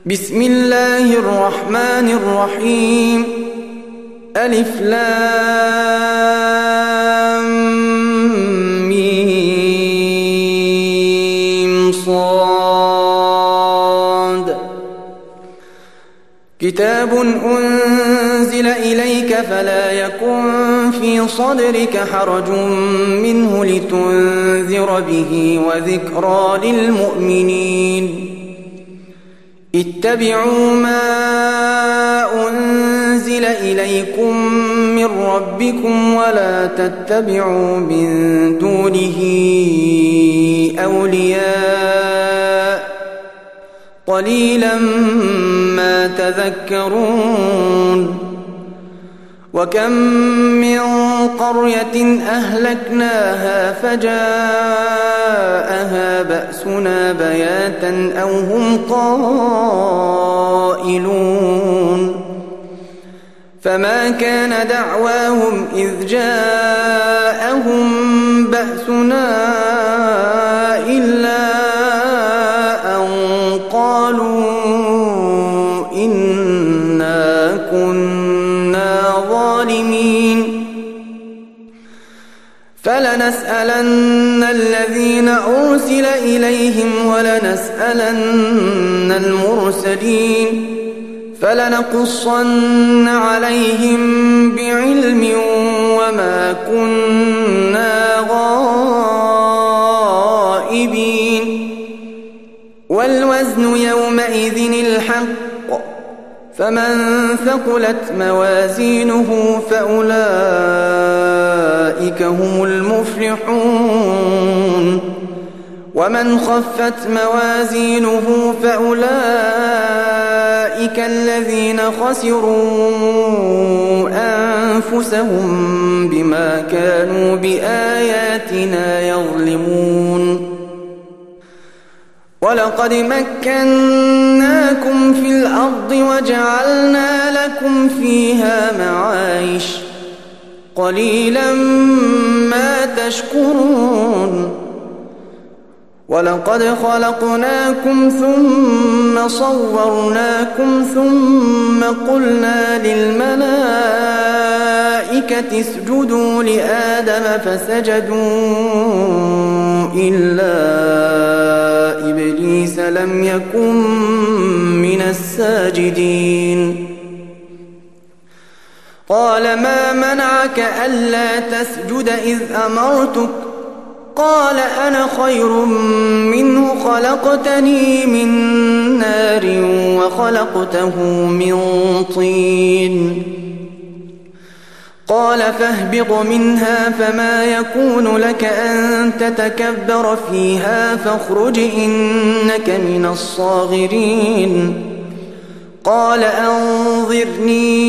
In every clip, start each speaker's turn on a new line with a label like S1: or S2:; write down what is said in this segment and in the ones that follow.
S1: بسم الله الرحمن الرحيم ألف لام ميم صاد كتاب أنزل إليك فلا يكن في صدرك حرج منه لتنذر به وذكرى للمؤمنين اتبعوا ما أنزل إليكم من ربكم ولا تتبعوا من دونه أولياء قليلا ما تذكرون وكم من قرية أهلكناها فجاءها بأسنا بياتا أو هم قائلون فما كان دعواهم إذ جاءهم بأسنا إلا أن قالوا إنا كنا ظالمين فلنسألن الذين أرسل إليهم ولنسألن المرسلين فلنقصن عليهم بعلم وما كنا غائبين والوزن يومئذ الحق فمن ثقلت موازينه فأولئك هم المفلحون ومن خفت موازينه فأولئك الذين خسروا أنفسهم بما كانوا بآياتنا يظلمون ولقد مكناكم في الأرض وجعلنا لكم فيها معايش قليلا ما تشكرون ولقد خلقناكم ثم صورناكم ثم قلنا للملائكة اسجدوا لآدم فسجدوا إلا إبليس لم يكن من الساجدين قال ما منعك ألا تسجد إذ أمرتك قال أنا خير منه خلقتني من نار وخلقته من طين قال فاهبط منها فما يكون لك أن تتكبر فيها فاخرج إنك من الصاغرين قال أنظرني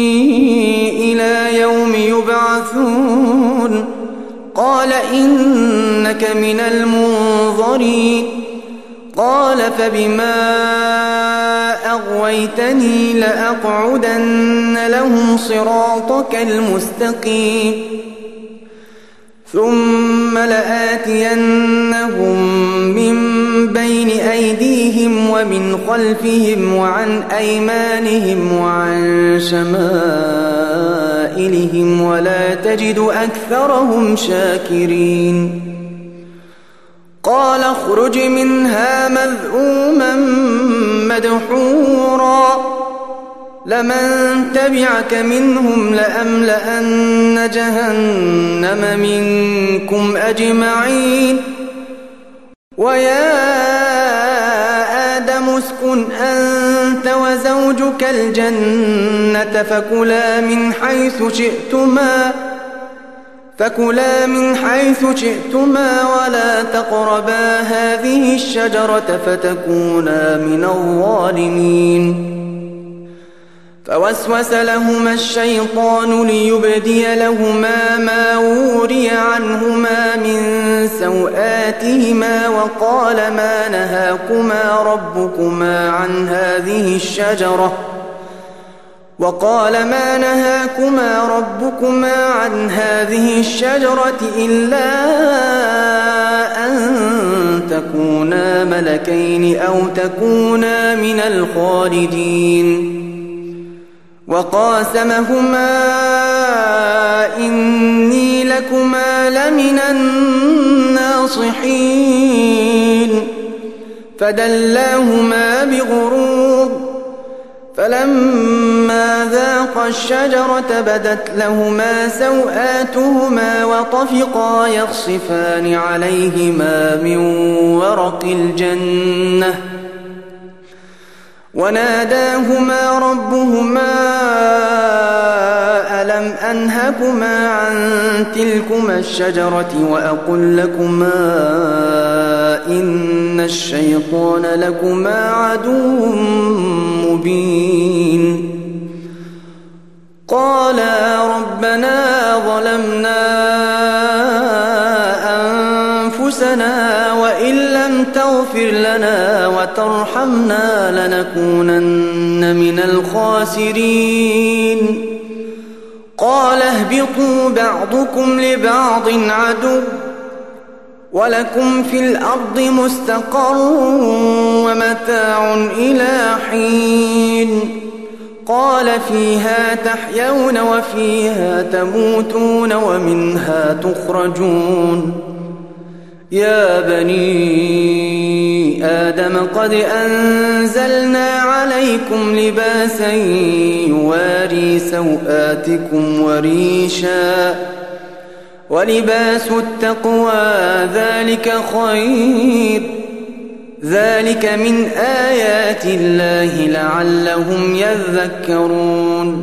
S1: إلى يوم يبعثون قال إنك من المنظرين قال فبما أغويتني لأقعدن لهم صراطك المستقيم ثم لآتينهم من بين أيديهم ومن خلفهم وعن أيمانهم وعن شمائلهم ولا تجد أكثرهم شاكرين قال اخرج منها مذءوما مدحورا لمن تبعك منهم لأملأن جهنم منكم أجمعين ويا آدم اسكن أنت وزوجك الجنة فكلا من حيث شئتما ولا تقربا هذه الشجرة فتكونا من الظالمين فوسوس لهما الشيطان ليبدي لهما ما وري عنهما من سوآتهما وقال ما نهاكما ربكما عن هذه الشجرة إلا أن تكونا ملكين أو تكونا من الخالدين وقاسمهما إني لكما لمن الناصحين فدلاهما بغرور فلما ذاقا الشجرة بدت لهما سوآتهما وطفقا يخصفان عليهما من ورق الجنة وناداهما ربهما ألم أنهكما عن تلكما الشجرة وأقل لكما إن الشيطان لكما عدو مبين قالا ربنا ظلمنا أنفسنا وإن لم تغفر لنا وترحمنا لنكونن من الخاسرين قال اهبطوا بعضكم لبعض عدو ولكم في الأرض مستقر ومتاع إلى حين قال فيها تحيون وفيها تموتون ومنها تخرجون يا بني آدم قد أنزلنا عليكم لباسا يواري سوآتكم وريشا ولباس التقوى ذلك خير ذلك من آيات الله لعلهم يذكرون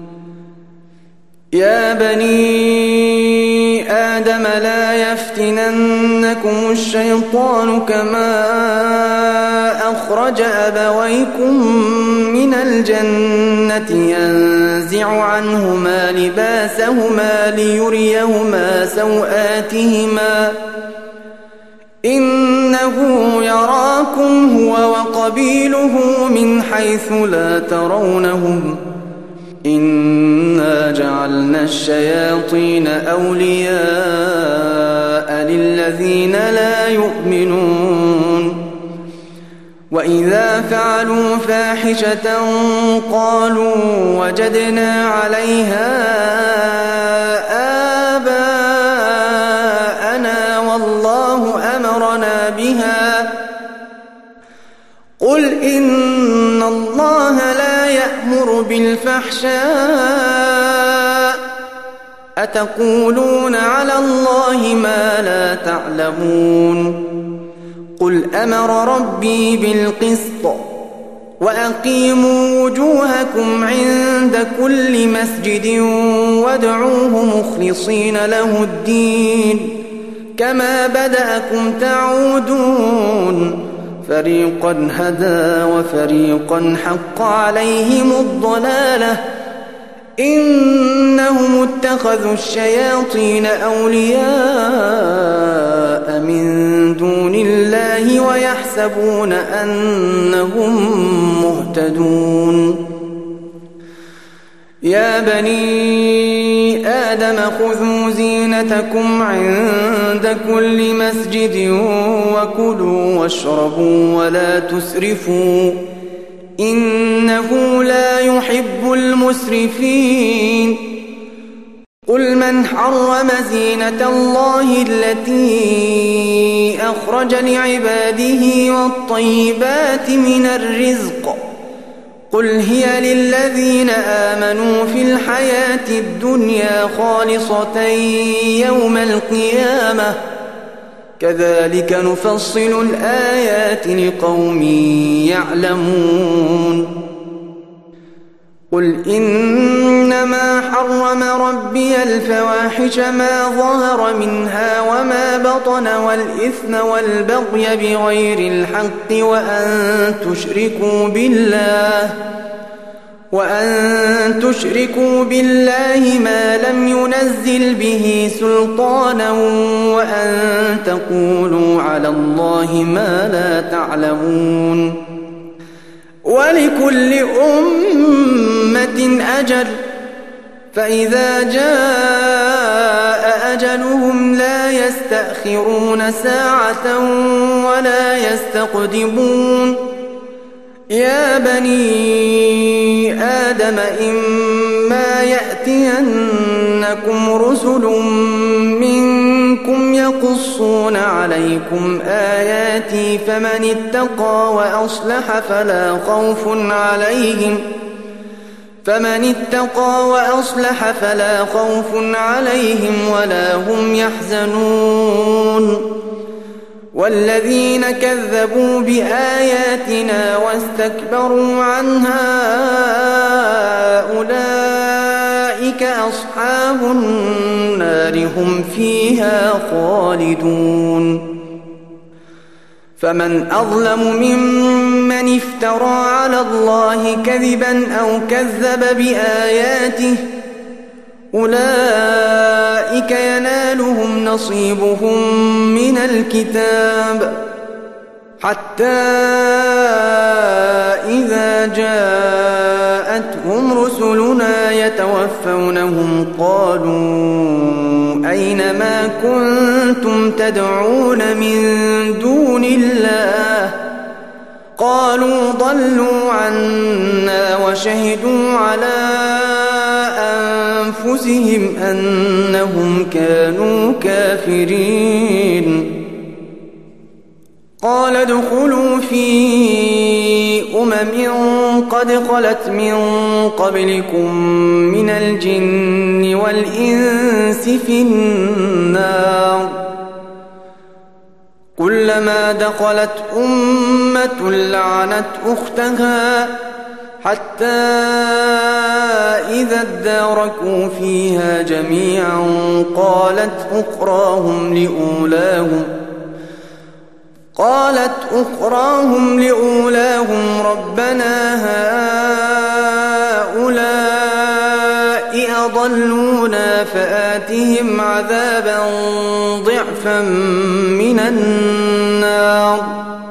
S1: يا بني آدم لا يفتننكم الشيطان كما أخرج أبويكم من الجنة ينزع عنهما لباسهما ليريهما سوآتهما إنه يراكم هو وقبيله من حيث لا ترونهم إنا جعلنا الشياطين أولياء للذين لا يؤمنون وإذا فعلوا فاحشة قالوا وجدنا عليها آباءنا والله أمرنا بها قل إن الله لا يأمر بالفحشاء أتقولون على الله ما لا تعلمون قل أمر ربي بالقسط وأقيموا وجوهكم عند كل مسجد وادعوه مخلصين له الدين كما بدأكم تعودون فريقا هدى وفريقا حق عليهم الضلالة إنهم اتخذوا الشياطين أولياء من دون الله ويحسبون أنهم مهتدون يا بني آدم خذوا زينتكم عند كل مسجد وكلوا واشربوا ولا تسرفوا إنه لا يحب المسرفين قل من حرم زينة الله التي أخرج لعباده والطيبات من الرزق قل هي للذين آمنوا في الحياة الدنيا خالصة يوم القيامة كذلك نفصل الآيات لقوم يعلمون قل إنما حرم ربي الفواحش ما ظهر منها وما بطن والإثم والبغي بغير الحق وأن تشركوا بالله ما لم ينزل به سلطانا وأن تقولوا على الله ما لا تعلمون ولكل أمة أجل فإذا جاء أجلهم لا يستأخرون ساعة ولا يستقدمون يا بني آدم إما يأتينكم رسل منكم يقصون عليكم آياتي فمن اتقى وأصلح فلا خوف عليهم ولا هم يحزنون والذين كذبوا بآياتنا واستكبروا عنها أولئك أصحاب النار هم فيها خالدون فمن أظلم ممن افترى على الله كذبا أو كذب بآياته أولئك ينالهم نصيبهم من الكتاب حتى إذا جاءتهم رسلنا يتوفونهم قالوا أين ما كنتم تدعون من دون الله قالوا ضلوا عنا وشهدوا على أنفسهم أنهم كانوا كافرين قال ادخلوا في قد خلت من قبلكم من الجن والإنس في النار كلما دخلت أمة لعنت أختها حتى إذا اداركوا فيها جميعا قالت أخراهم لأولاهم ربنا هؤلاء أضلونا فآتهم عذابا ضعفا من النار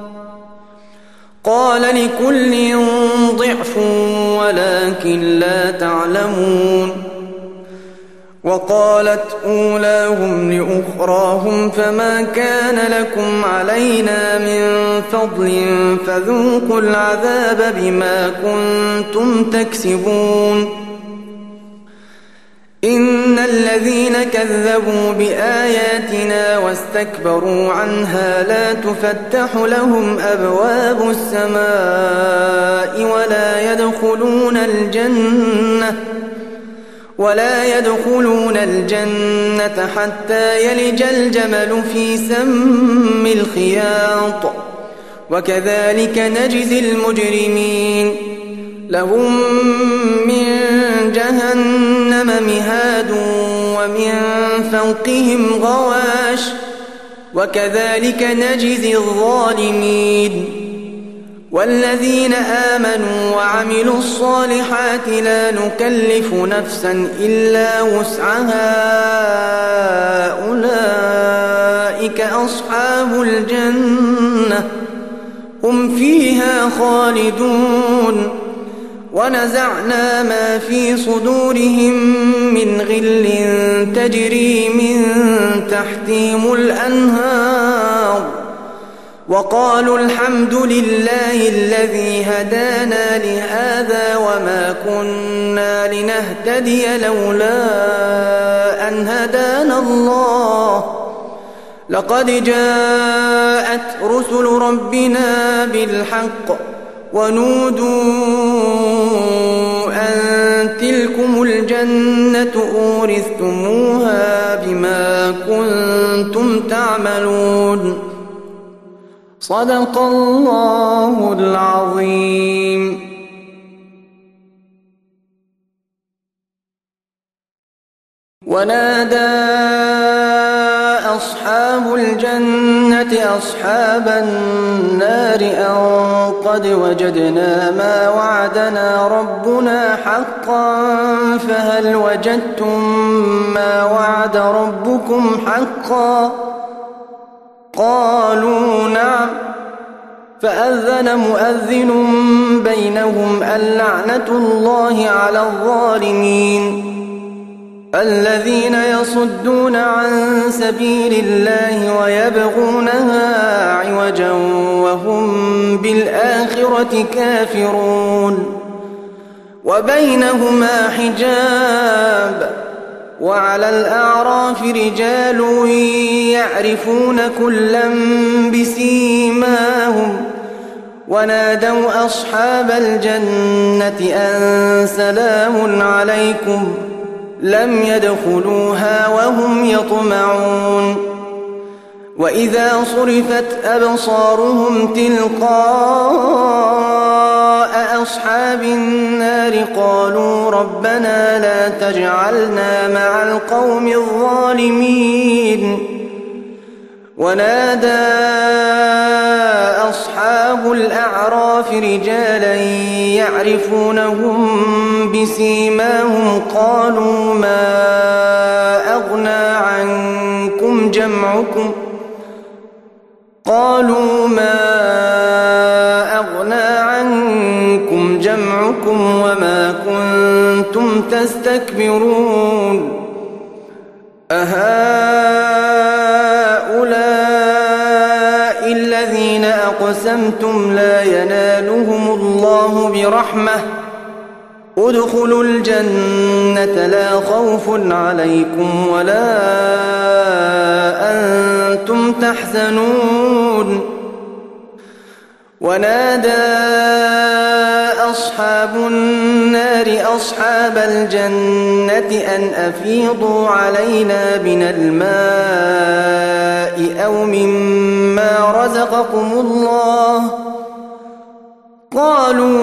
S1: قال لكل ضعف ولكن لا تعلمون وقالت أولاهم لأخراهم فما كان لكم علينا من فضل فذوقوا العذاب بما كنتم تكسبون إن الذين كذبوا بآياتنا واستكبروا عنها لا تفتح لهم أبواب السماء ولا يدخلون الجنة حتى يلج الجمل في سم الخياط وكذلك نجزي المجرمين لهم من جهنم مهاد ومن فوقهم غواش وكذلك نجزي الظالمين والذين آمنوا وعملوا الصالحات لا نكلف نفسا إلا وسعها أولئك أصحاب الجنة هم فيها خالدون ونزعنا ما في صدورهم من غل تجري من تحتهم الأنهار وقالوا الحمد لله الذي هدانا لهذا وما كنا لنهتدي لولا أن هدانا الله لقد جاءت رسل ربنا بالحق ونودوا أن تلكم الجنة أورثتموها بما كنتم تعملون صدق الله العظيم. ونادى أصحاب الجنة أصحاب النار أن قد وجدنا ما وعدنا ربنا حقا فهل وجدتم ما وعد ربكم حقا قالوا نعم فأذن مؤذن بينهم اللعنة الله على الظالمين الذين يصدون عن سبيل الله ويبغونها عوجا وهم بالآخرة كافرون وبينهما حجاب وعلى الأعراف رجال يعرفون كلا بسيماهم ونادوا أصحاب الجنة أن سلام عليكم لم يدخلوها وهم يطمعون وإذا صرفت أبصارهم تلقاء أصحاب النار قالوا ربنا لا تجعلنا مع القوم الظالمين ونادى أصحاب الأعراف رجالا يعرفونهم بسيماهم قالوا ما أغنى عنكم جمعكم وما كنتم تستكبرون أهؤلاء الذين أقسمتم لا ينالهم الله برحمة ادخلوا الجنة لا خوف عليكم ولا أنتم تحزنون ونادى أصحاب النار أصحاب الجنة أن أفيضوا علينا من الماء أو مما رزقكم الله قالوا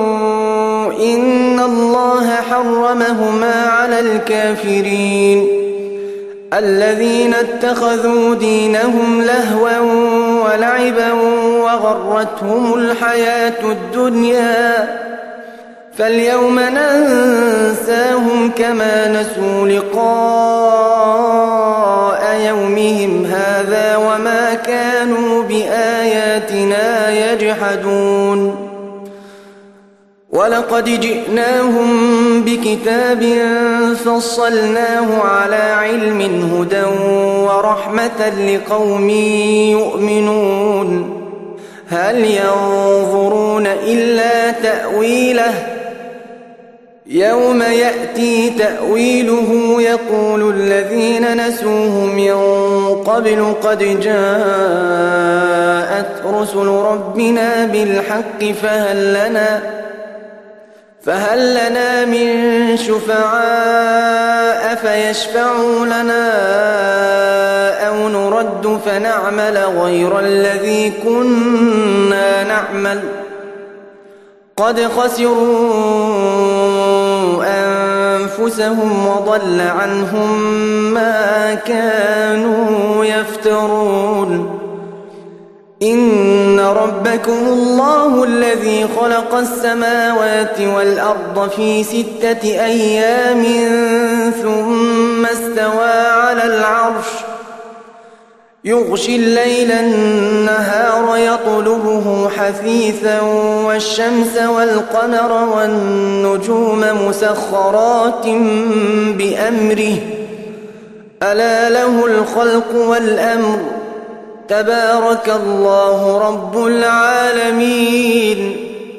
S1: إن الله حرمهما على الكافرين الذين اتخذوا دينهم لهوا ولعبا وغرتهم الحياة الدنيا فاليوم ننساهم كما نسوا لقاء يومهم هذا وما كانوا بآياتنا يجحدون ولقد جئناهم بكتاب فصلناه على علم هدى ورحمة لقوم يؤمنون هل ينظرون إلا تأويله يوم يأتي تأويله يقول الذين نسوه من قبل قد جاءت رسل ربنا بالحق فهل لنا من شفعاء فيشفعوا لنا أو نرد فنعمل غير الذي كنا نعمل قد خسروا أنفسهم وضل عنهم ما كانوا يفترون إن ربكم الله الذي خلق السماوات والأرض في 6 أيام ثم استوى على العرش يغشي الليل النهار يطلبه حثيثا والشمس والقمر والنجوم مسخرات بأمره ألا له الخلق والأمر تبارك الله رب العالمين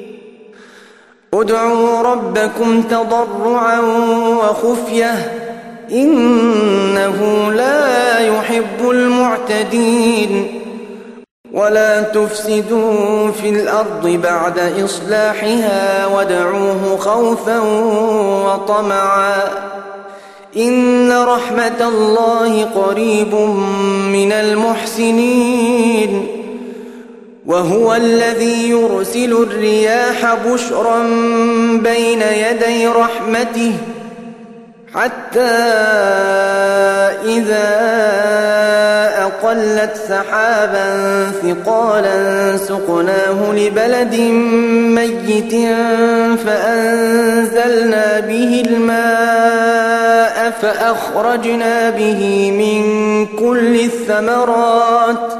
S1: ادعوا ربكم تضرعا وخفية إنه لا يحب المعتدين ولا تفسدوا في الأرض بعد إصلاحها وادعوه خوفا وطمعا إن رحمة الله قريب من المحسنين وهو الذي يرسل الرياح بشرا بين يدي رحمته حتى إذا أقلت سحابا ثقالا سقناه لبلد ميت فأنزلنا به الماء فأخرجنا به من كل الثمرات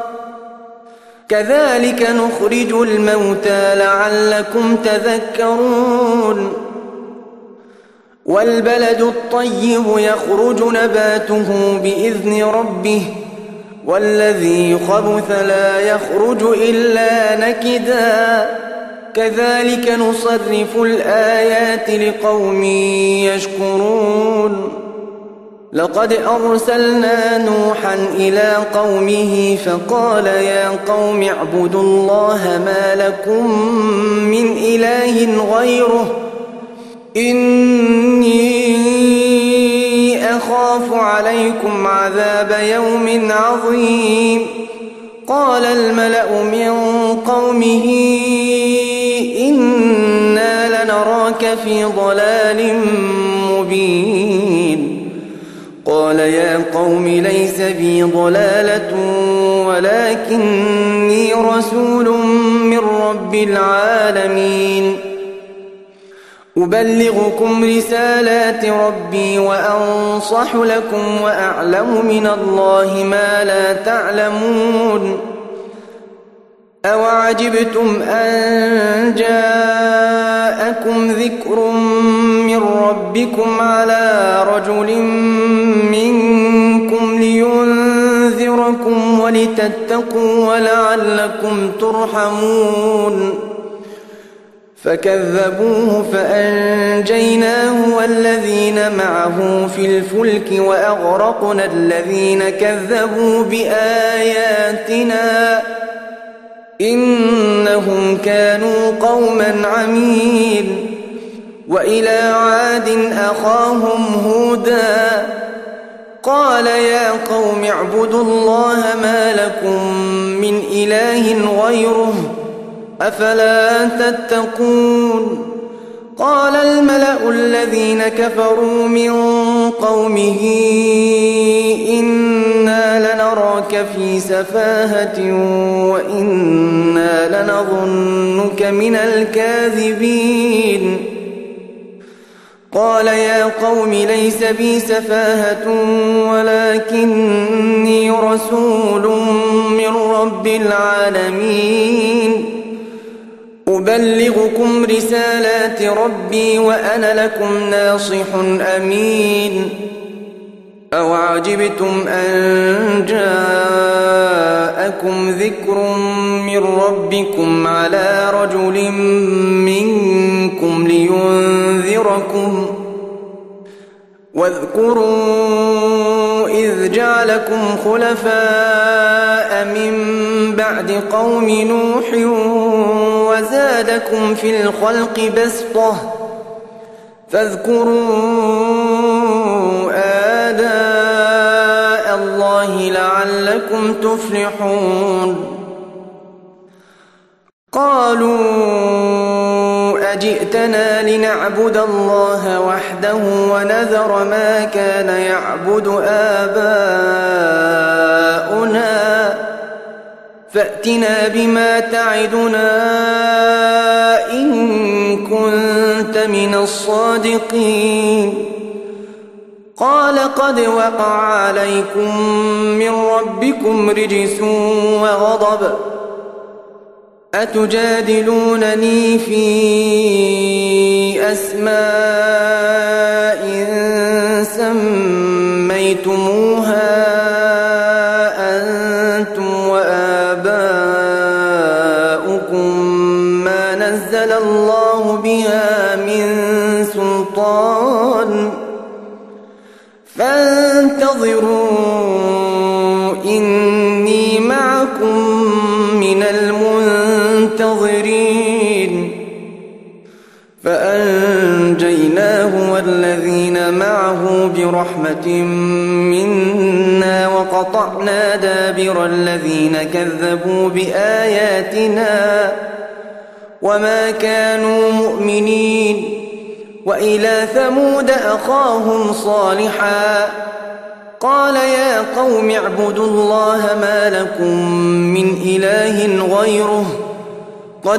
S1: كذلك نخرج الموتى لعلكم تذكرون والبلد الطيب يخرج نباته بإذن ربه والذي خبث لا يخرج إلا نكدا كذلك نصرف الآيات لقوم يشكرون لقد أرسلنا نوحا إلى قومه فقال يا قوم اعبدوا الله ما لكم من إله غيره إني أخاف عليكم عذاب يوم عظيم قال الملأ من قومه إنا لنراك في ضلال مبين قال يا قوم ليس بي ضلالة ولكني رسول من رب العالمين أبلغكم رسالات ربي وأنصح لكم وأعلم من الله ما لا تعلمون أوعجبتم أن جاءكم ذكر من ربكم على رجل منكم لينذركم ولتتقوا ولعلكم ترحمون فكذبوه فأنجيناه والذين معه في الفلك وأغرقنا الذين كذبوا بآياتنا إنهم كانوا قوما عمين وإلى عاد أخاهم هودا قال يا قوم اعبدوا الله ما لكم من إله غيره أفلا تتقون قال الملأ الذين كفروا من قومه إنا لنراك في سفاهة وإنا لنظنك من الكاذبين قال يا قوم ليس بي سفاهة ولكني رسول من رب العالمين أبلغكم رسالات ربي وأنا لكم ناصح أمين أوعجبتم أن جاءكم ذكر من ربكم على رجل منكم لينذركم واذكروا إذ جعلكم خلفاء من بعد قوم نوح وزادكم في الخلق بسطة فاذكروا آلاء الله لعلكم تفلحون قالوا أجئتنا لنعبد الله وحده ونذر ما كان يعبد آباؤنا فأتنا بما تعدنا إن كنت من الصادقين قال قد وقع عليكم من ربكم رجس وغضب أتجادلونني في أسماء سميتموها أنتم وآباؤكم ما نزل الله بها من سلطان فانتظروا إني معكم من المنتظرين فأنجيناه والذين معه برحمة منا وقطعنا دابر الذين كذبوا بآياتنا وما كانوا مؤمنين وإلى ثمود أخاهم صالحا قال يا قوم اعبدوا الله ما لكم من إله غيره قد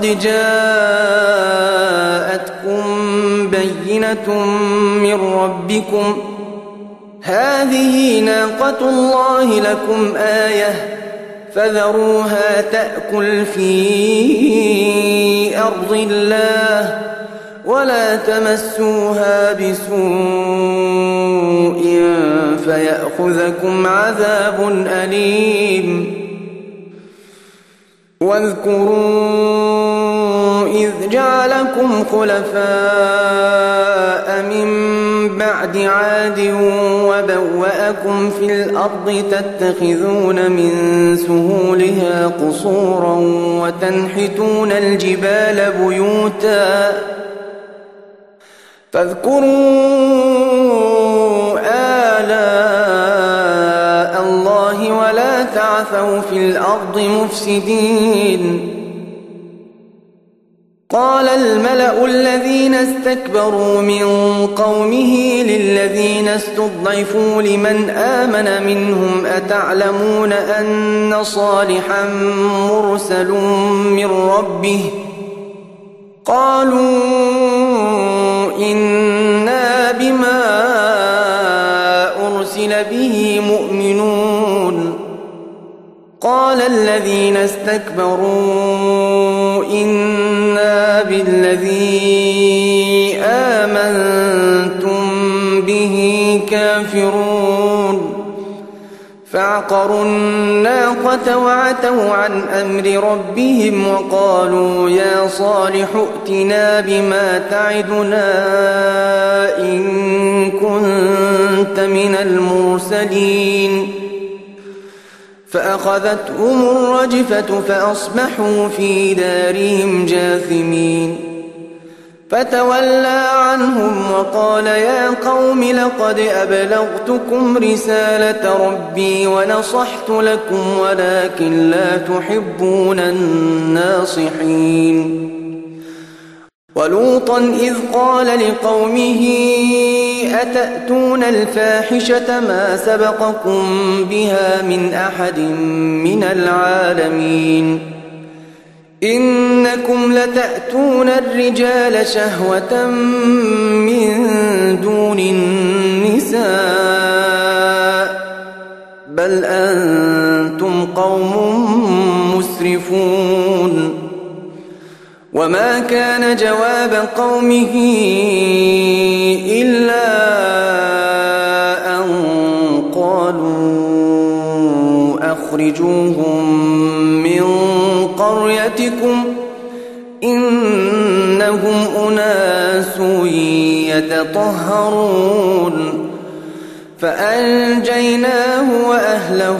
S1: جاءتكم بينة من ربكم هذه ناقة الله لكم آية فذروها تأكل في أرض الله ولا تمسوها بسوء فيأخذكم عذاب أليم واذكروا إذ جعلكم خلفاء من بعد عاد وبوأكم في الأرض تتخذون من سهولها قصورا وتنحتون الجبال بيوتا فاذكروا آلاء الله ولا تعثوا في الأرض مفسدين قال الملأ الذين استكبروا من قومه للذين استضعفوا لمن آمن منهم أتعلمون أن صالحا مرسل من ربه قالوا إنا بما أرسل به مؤمنون قال الذين استكبروا إنا بالذي آمنتم به كافرون فعقروا الناقة وعتوا عن أمر ربهم وقالوا يا صالح ائتنا بما تعدنا إن كنت من المرسلين فأخذتهم الرجفة فأصبحوا في دارهم جاثمين فتولى عنهم وقال يا قوم لقد أبلغتكم رسالة ربي ونصحت لكم ولكن لا تحبون الناصحين ولوطا إذ قال لقومه أتأتون الفاحشة ما سبقكم بها من أحد من العالمين إنكم لتأتون الرجال شهوة من دون النساء بل أنتم قوم مسرفون وما كان جواب قومه إلا أن قالوا أخرجوهم من قريتكم إنهم أناس يتطهرون فأنجيناه وأهله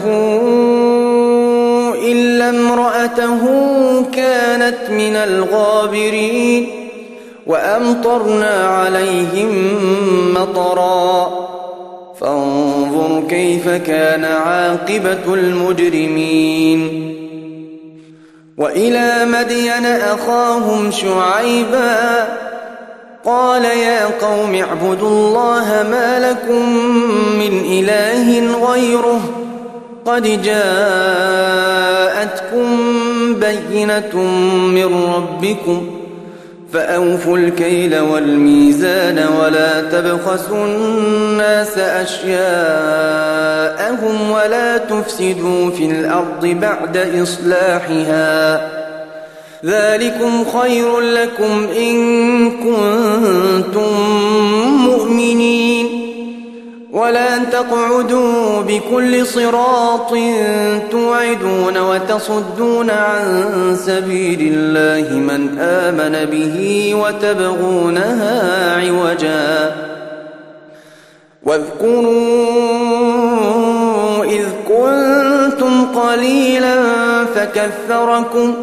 S1: إلا امرأته كانت من الغابرين وأمطرنا عليهم مطرا فانظر كيف كان عاقبة المجرمين وإلى مدين أخاهم شعيبا قال يا قوم اعبدوا الله ما لكم من إله غيره قد جاءتكم بينة من ربكم فأوفوا الكيل والميزان ولا تبخسوا الناس أشياءهم ولا تفسدوا في الأرض بعد إصلاحها ذلكم خير لكم إن كنتم مؤمنين ولا تقعدوا بكل صراط توعدون وتصدون عن سبيل الله من آمن به وتبغونها عوجا واذكروا إذ كنتم قليلا فكثركم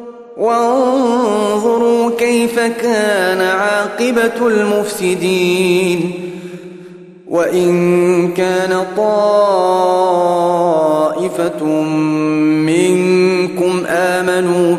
S1: وانظروا كيف كان عاقبة المفسدين وإن كان طائفة منكم آمنوا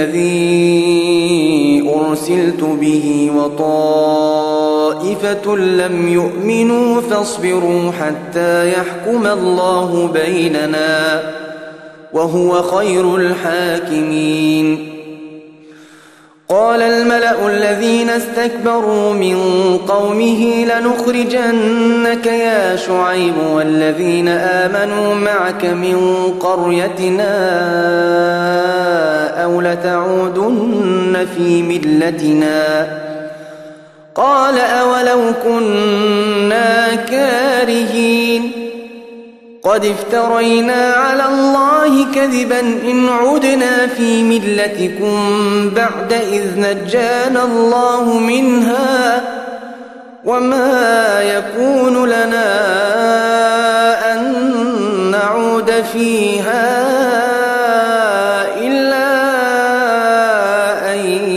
S1: بالذي أرسلت به وطائفة لم يؤمنوا فاصبروا حتى يحكم الله بيننا وهو خير الحاكمين قال الملأ الذين استكبروا من قومه لنخرجنك يا شعيب والذين آمنوا معك من قريتنا أو لتعودن في ملتنا قال أولو كنا كارهين قد افترينا على الله كذبا إن عدنا في ملتكم بعد إذ نجانا الله منها وما يكون لنا أن نعود فيها إلا أن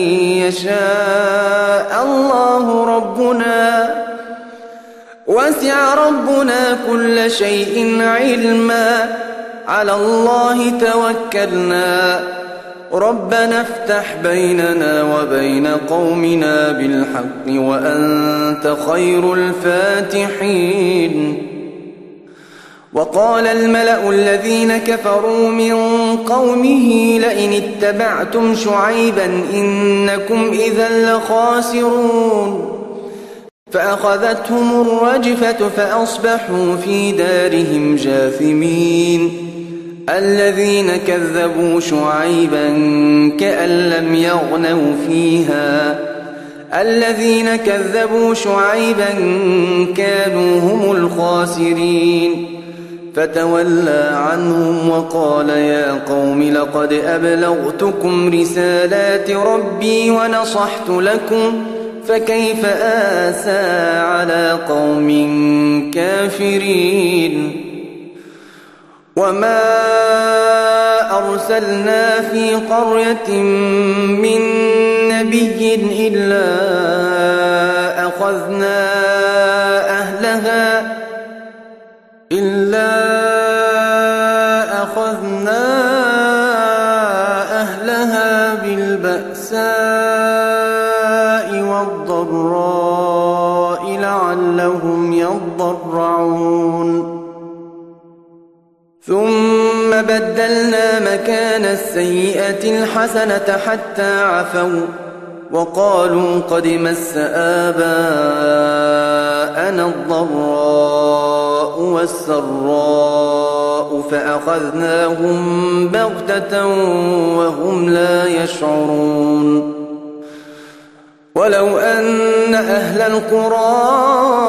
S1: يشاء الله ربنا وسع ربنا كل شيء علما على الله توكلنا ربنا افتح بيننا وبين قومنا بالحق وأنت خير الفاتحين وقال الملأ الذين كفروا من قومه لئن اتبعتم شعيبا إنكم إذا لخاسرون فأخذتهم الرجفة فأصبحوا في دارهم جاثمين الذين كذبوا شعيبا كأن لم يغنوا فيها الذين كذبوا شعيبا كانوا هم الخاسرين فتولى عنهم وقال يا قوم لقد أبلغتكم رسالات ربي ونصحت لكم فكيف آسى على قوم كافرين وما أرسلنا في قرية من نبي إلا أخذنا أهلها بالبأساء والضراء لعلهم يضرعون ثم بدلنا مكان السيئة الحسنة حتى عفوا وقالوا قد مس آباءنا الضراء والسراء فأخذناهم بغتة وهم لا يشعرون ولو أن أهل القرى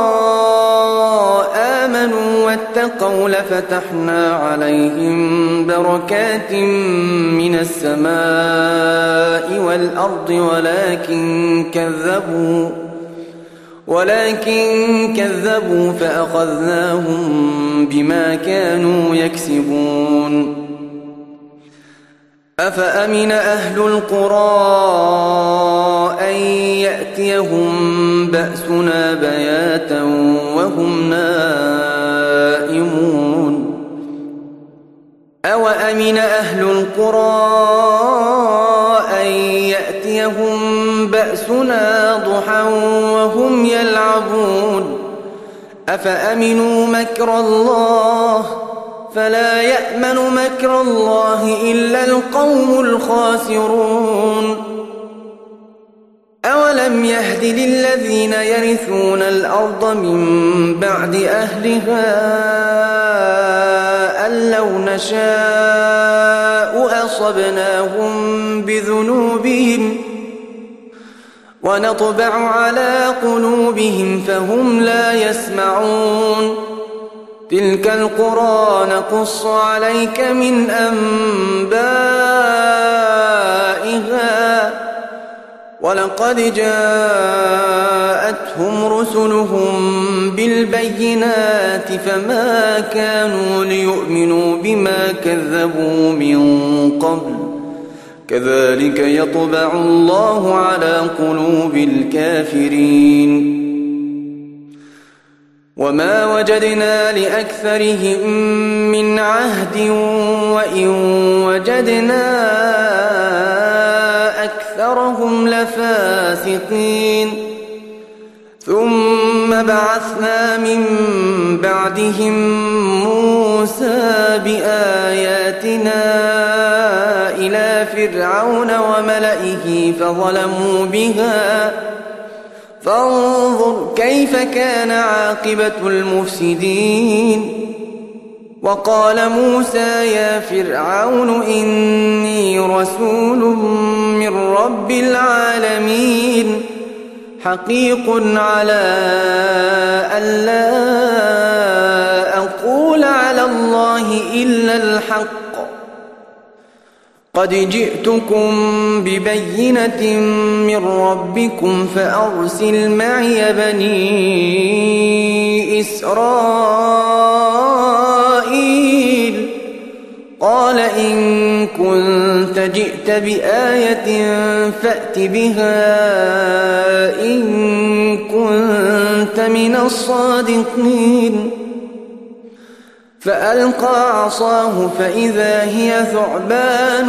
S1: آمنوا واتقوا لفتحنا عليهم بركات من السماء والأرض ولكن كذبوا فأخذناهم بما كانوا يكسبون أفأمن أهل القرى أن يأتيهم بأسنا بياتا وهم نائمون أوأمن أهل القرى أن يأتيهم بأسنا ضحى وهم يلعبون أفأمنوا مكر الله فلا يأمن مكر الله إلا القوم الخاسرون أولم يهد للذين يرثون الأرض من بعد أهلها أن لو نشاء أصبناهم بذنوبهم ونطبع على قلوبهم فهم لا يسمعون تلك القرى نقص عليك من أنبائها ولقد جاءتهم رسلهم بالبينات فما كانوا ليؤمنوا بما كذبوا من قبل كذلك يطبع الله على قلوب الكافرين وما وجدنا لأكثرهم من عهد وإن وجدنا أكثرهم لفاسقين ثم بعثنا من بعدهم موسى بآياتنا إلى فرعون وملئه فظلموا بها فانظر كيف كان عاقبة المفسدين وقال موسى يا فرعون إني رسول من رب العالمين حقيق على ألا أقول على الله إلا الحق قد جئتكم ببينة من ربكم فأرسل معي بني إسرائيل قال إن كنت جئت بآية فأت بها إن كنت من الصادقين فألقى عصاه فإذا هي ثعبان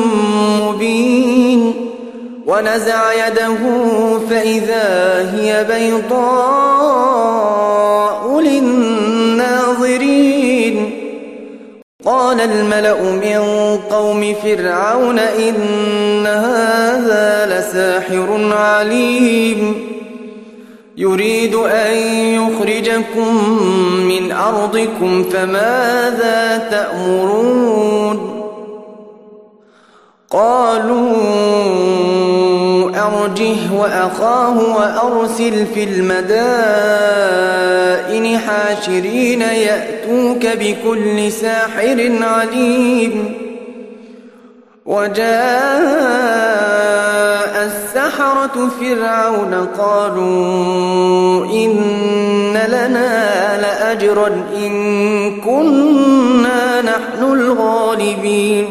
S1: مبين ونزع يده فإذا هي بيضاء للناظرين قال الملأ من قوم فرعون إن هذا لساحر عليم يريد أن يخرجكم من أرضكم فماذا تأمرون قالوا أرجه وأخاه وأرسل في المدائن حاشرين يأتوك بكل ساحر عليم وجاء السحرة فرعون قالوا إن لنا لأجرا إن كنا نحن الغالبين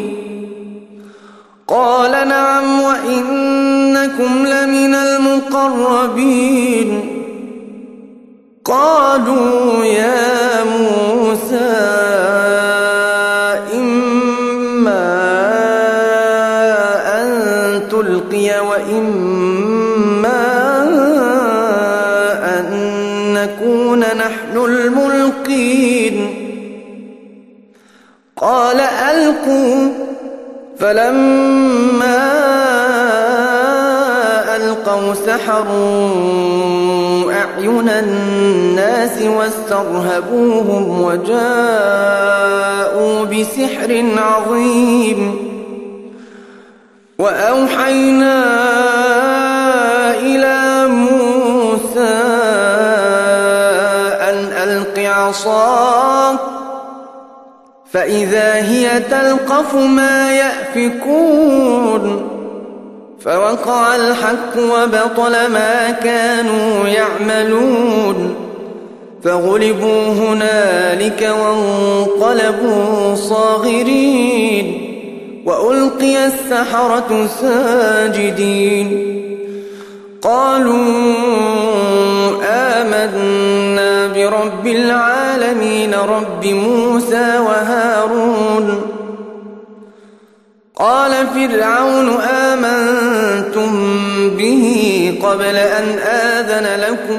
S1: قال نعم وإنكم لمن المقربين قالوا يا موسى وإما أن نكون نحن الملقين قال ألقوا فلما ألقوا سحروا أعين الناس واسترهبوهم وجاءوا بسحر عظيم وأوحينا إلى موسى أن ألق عصاك فإذا هي تلقف ما يأفكون فوقع الحق وبطل ما كانوا يعملون فغلبوا هنالك وانقلبوا صاغرين وألقي السحرة ساجدين قالوا آمنا برب العالمين رب موسى وهارون قال فرعون آمنتم به قبل أن آذن لكم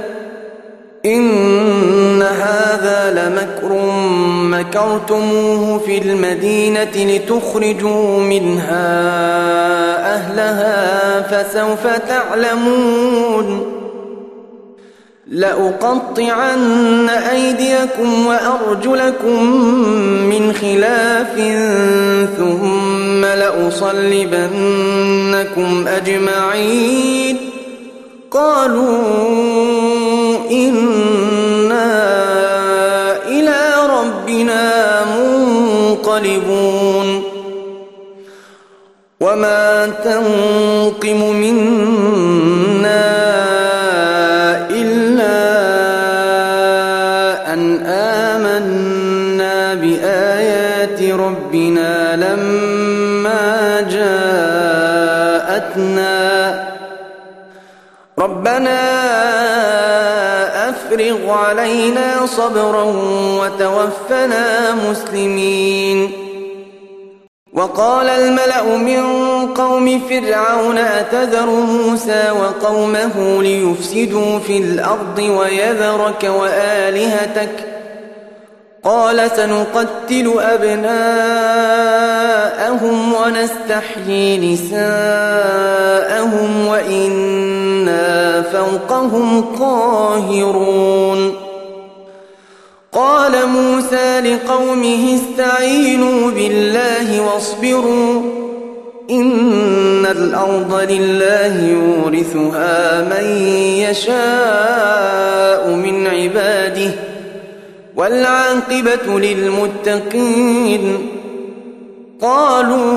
S1: إن هذا لمكر مكرتموه في المدينة لتخرجوا منها أهلها فسوف تعلمون لأقطعن أيديكم وأرجلكم من خلاف ثم لأصلبنكم أجمعين قالوا إنا إلى ربنا منقلبون وما تنقم منا إلا أن آمنا بآيات ربنا لما جاءتنا ربنا أفرغ علينا صبرا وتوفنا مسلمين وقال الملأ من قوم فرعون أتذر موسى وقومه ليفسدوا في الأرض ويذرك وآلهتك قال سنقتل أبناءهم ونستحيي نساءهم وإنا فوقهم قاهرون قال موسى لقومه استعينوا بالله واصبروا إن الأرض لله يورثها من يشاء من عباده والعاقبة للمتقين. قالوا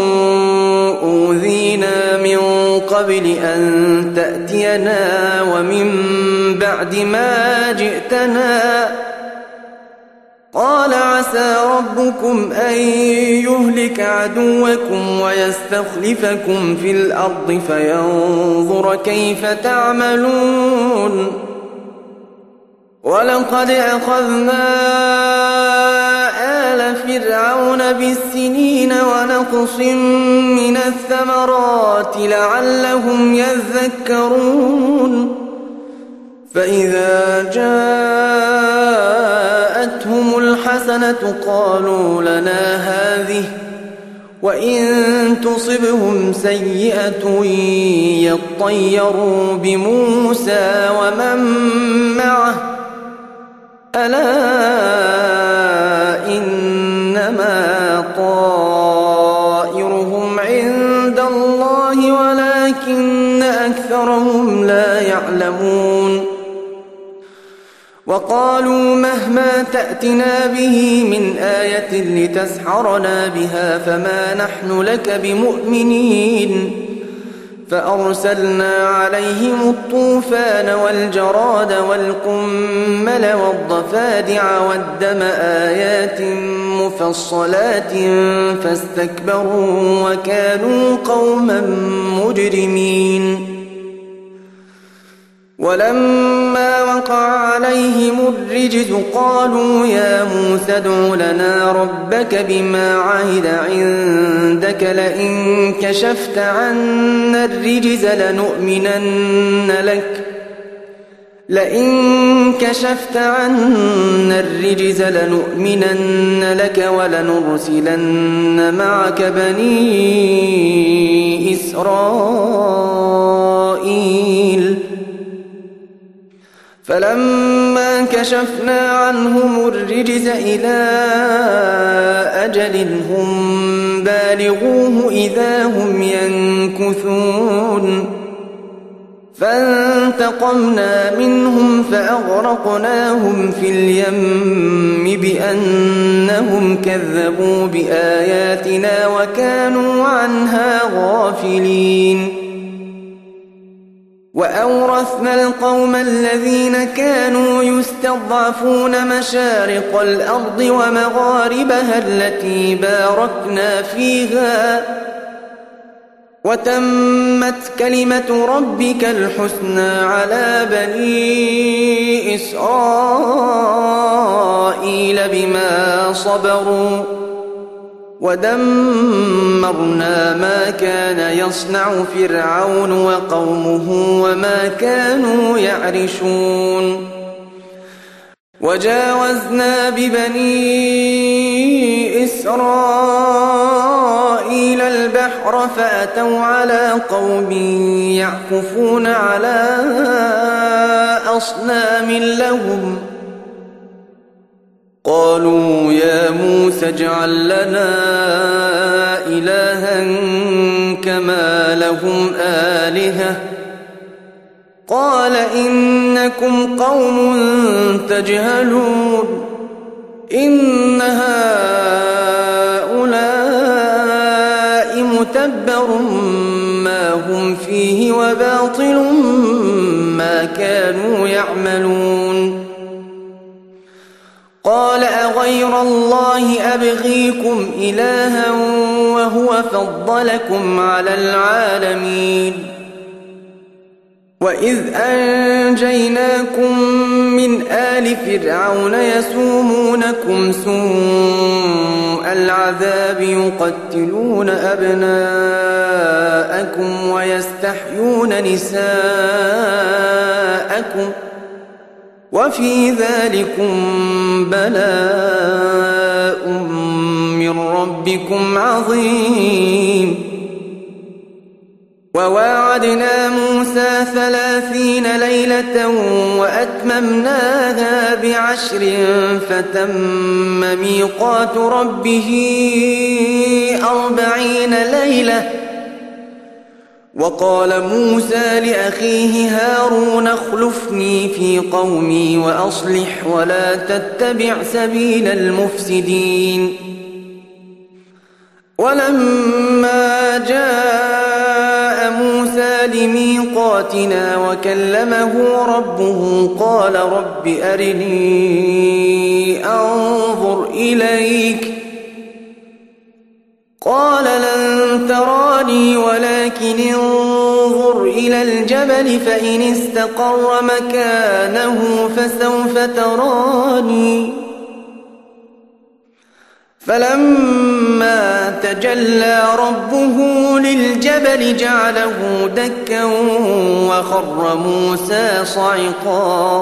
S1: أوذينا من قبل أن تأتينا ومن بعد ما جئتنا. قال عسى ربكم أن يهلك عدوكم ويستخلفكم في الأرض فينظر كيف تعملون. ولقد أخذنا آل فرعون بالسنين ونقص من الثمرات لعلهم يذكرون. فإذا جاءتهم الحسنة قالوا لنا هذه وإن تصبهم سيئة يطيروا بموسى ومن معه ألا إنما طائرهم عند الله ولكن أكثرهم لا يعلمون. وقالوا مهما تأتنا به من آية لتسحرنا بها فما نحن لك بمؤمنين. فأرسلنا عليهم الطوفان والجراد والقمل والضفادع والدم آيات مفصلات فاستكبروا وكانوا قوما مجرمين. ولما وقع عليهم الرجز قالوا يا موسى ادع لنا ربك بما عهد عندك لئن كشفت عنا الرجز لنؤمنن لك ولنرسلن معك بني إسرائيل. فلما كشفنا عنهم الرجز إلى أجل هم بالغوه إذا هم ينكثون. فانتقمنا منهم فأغرقناهم في اليم بأنهم كذبوا بآياتنا وكانوا عنها غافلين. وأورثنا القوم الذين كانوا يستضعفون مشارق الأرض ومغاربها التي باركنا فيها وتمت كلمة ربك الحسنى على بني إسرائيل بما صبروا ودمرنا ما كان يصنع فرعون وقومه وما كانوا يعرشون. وجاوزنا ببني إسرائيل البحر فأتوا على قوم يعكفون على أصنام لهم قالوا يا موسى اجعل لنا إلها كما لهم آلهة قال إنكم قوم تجهلون. إن هؤلاء متبر ما هم فيه وباطل ما كانوا يعملون. قال أغير الله أبغيكم إلها وهو فضلكم على العالمين. وإذ أنجيناكم من آل فرعون يسومونكم سوء العذاب يقتلون أبناءكم ويستحيون نساءكم وفي ذلكم بلاء من ربكم عظيم. وواعدنا موسى 30 ليلة وأتممناها ب10 فتم ميقات ربه 40 ليلة. وقال موسى لأخيه هارون اخلفني في قومي وأصلح ولا تتبع سبيل المفسدين. ولما جاء موسى لميقاتنا وكلمه ربه قال رب أرني أنظر إليك قال لن تراني ولكن انظر إلى الجبل فإن استقر مكانه فسوف تراني. فلما تجلى ربه للجبل جعله دكا وخر موسى صعقا.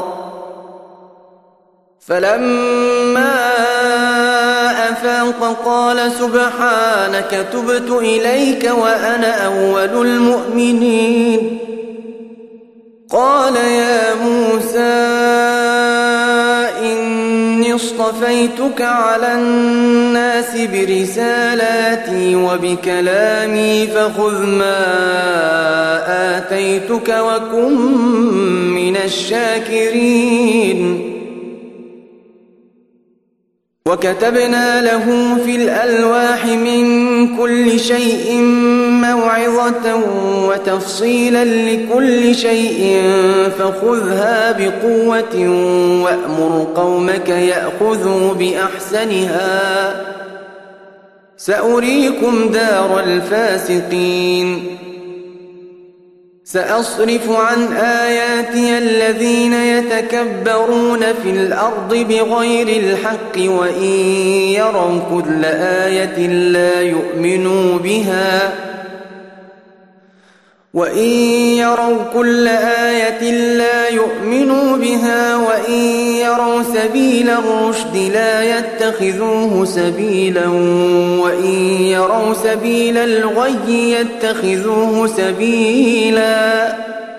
S1: فلما أفاق قال سبحانك تبت إليك وأنا أول المؤمنين. قال يا موسى إني اصطفيتك على الناس برسالاتي وبكلامي فخذ ما آتيتك وكن من الشاكرين. وكتبنا له في الألواح من كل شيء موعظة وتفصيلا لكل شيء فخذها بقوة وأمر قومك يأخذوا بأحسنها سأريكم دار الفاسقين. سأصرف عن آياتي الذين يتكبرون في الأرض بغير الحق وإن يروا كل آية لا يؤمنوا بها وإن يروا سبيل الرشد لا يتخذوه سبيلا وإن يروا سبيل الغي يتخذوه سبيلا.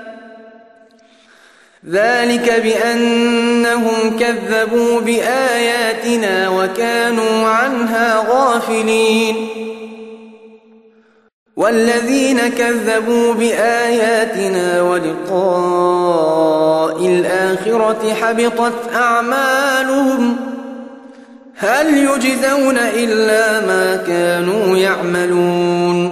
S1: ذلك بأنهم كذبوا بآياتنا وكانوا عنها غافلين. والذين كذبوا بآياتنا ولقاء الآخرة حبطت أعمالهم هل يجزون إلا ما كانوا يعملون.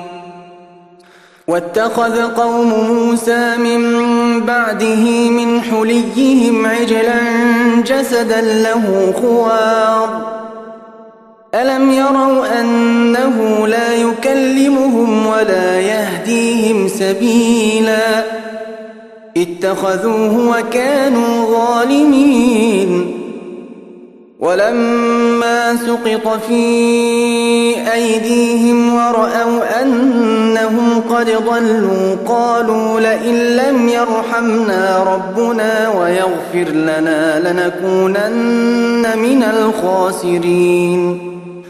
S1: واتخذ قوم موسى من بعده من حليهم عجلا جسدا له خوار ألم يروا أنه لا يكلمهم ولا يهديهم سبيلا اتخذوه وكانوا ظالمين. ولما سقط في أيديهم ورأوا أنهم قد ضلوا قالوا لئن لم يرحمنا ربنا ويغفر لنا لنكونن من الخاسرين.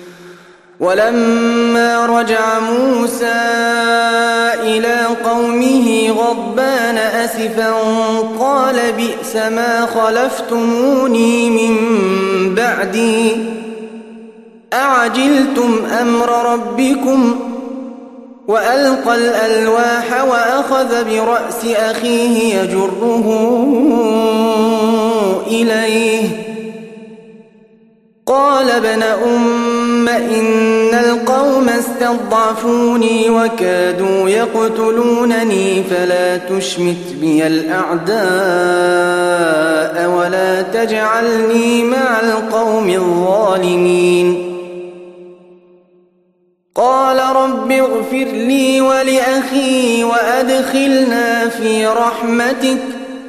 S1: ولما رجع موسى إلى قومه غضبان أسفا قال بئس ما خلفتموني من بعدي أعجلتم أمر ربكم. وألقى الألواح وأخذ برأس أخيه يجره إليه قال ابن أم إن القوم استضعفوني وكادوا يقتلونني فلا تشمت بي الأعداء ولا تجعلني مع القوم الظالمين. قال رب اغفر لي ولأخي وأدخلنا في رحمتك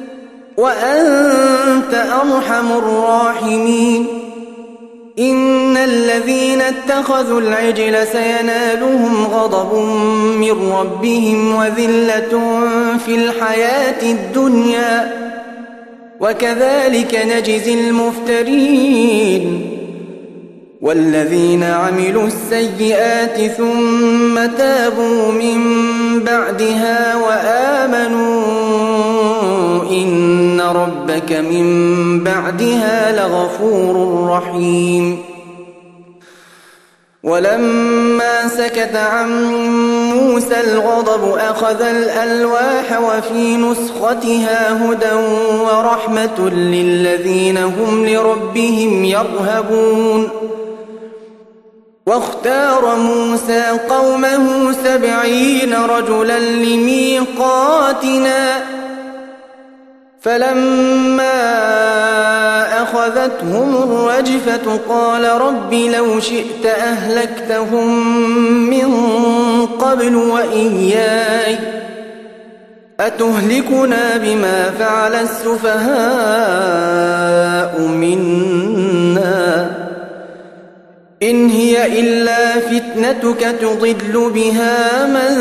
S1: وأنت أرحم الراحمين. إن الذين اتخذوا العجل سينالهم غضب من ربهم وذلة في الحياة الدنيا وكذلك نجزي المفترين. والذين عملوا السيئات ثم تابوا من بعدها وآمنوا إن ربك من بعدها لغفور رحيم ولما سكت عن موسى الغضب أخذ الألواح وفي نسختها هدى ورحمة للذين هم لربهم يرهبون واختار موسى قومه 70 رجلا لميقاتنا فلما أخذتهم الرجفة قال رب لو شئت أهلكتهم من قبل وإياي أتهلكنا بما فعل السفهاء منا إن هي إلا فتنتك تضل بها من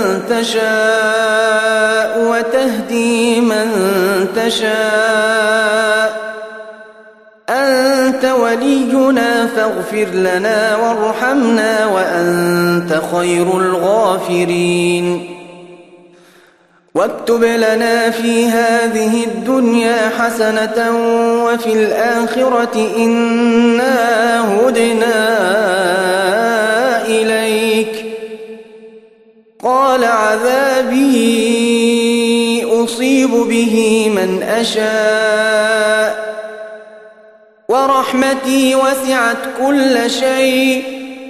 S1: تشاء وتهدي من تشاء أنت ولينا فاغفر لنا وارحمنا وأنت خير الغافرين واكتب لنا في هذه الدنيا حسنة وفي الآخرة إنا هدنا إليك قال عذابي أصيب به من أشاء ورحمتي وسعت كل شيء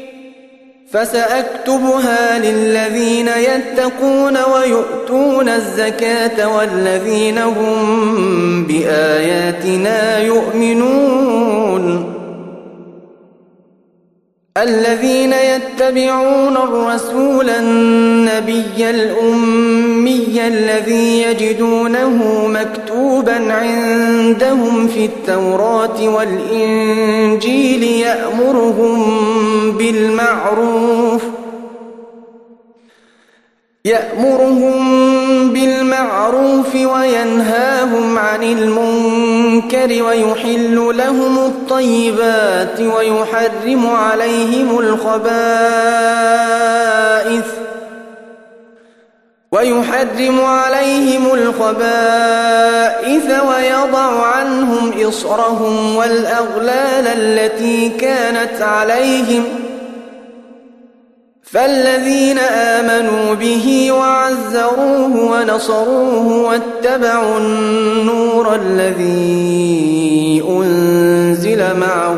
S1: فسأكتبها للذين يتقون ويؤتون الزكاة والذين هم بآياتنا يؤمنون الذين يتبعون الرسول النبي الأمي الذي يجدونه مكتوبا عندهم في التوراة والإنجيل يأمرهم بالمعروف وينهاهم عن المنكر ويحل لهم الطيبات ويحرم عليهم الخبائث ويضع عنهم إصرهم والأغلال التي كانت عليهم فالذين آمنوا به وعزروه ونصروه واتبعوا النور الذي أنزل معه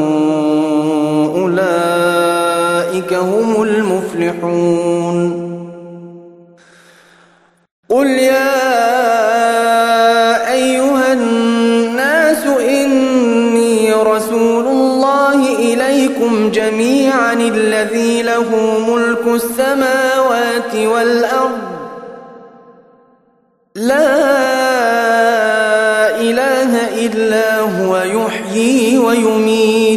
S1: أولئك هم المفلحون قل يا أيها الناس إني رسول الله إليكم جميعا الذي له ملك السماوات والأرض لا إله إلا هو يحيي ويميت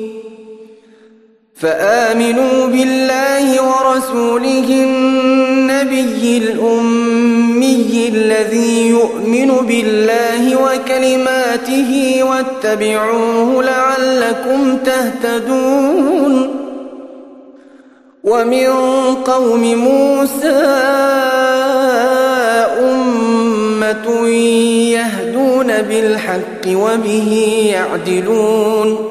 S1: فآمنوا بالله ورسوله النبي الأمي الذي يؤمن بالله وكلماته واتبعوه لعلكم تهتدون ومن قوم موسى أمة يهدون بالحق وبه يعدلون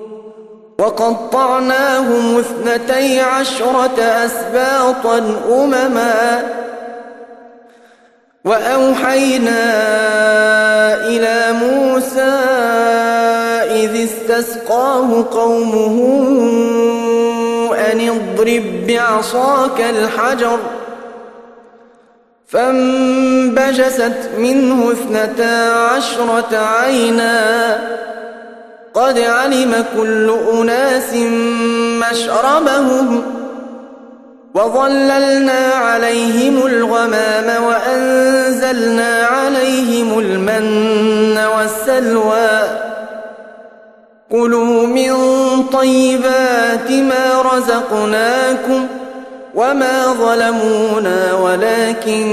S1: وقطعناهم 12 أسباطا أمما وأوحينا إلى موسى إذ استسقاه قومه أن اضرب بعصاك الحجر فانبجست منه 12 عينا قد علم كل أناس مشربهم وظللنا عليهم الغمام وأنزلنا عليهم المن والسلوى كلوا من طيبات ما رزقناكم وما ظلمونا ولكن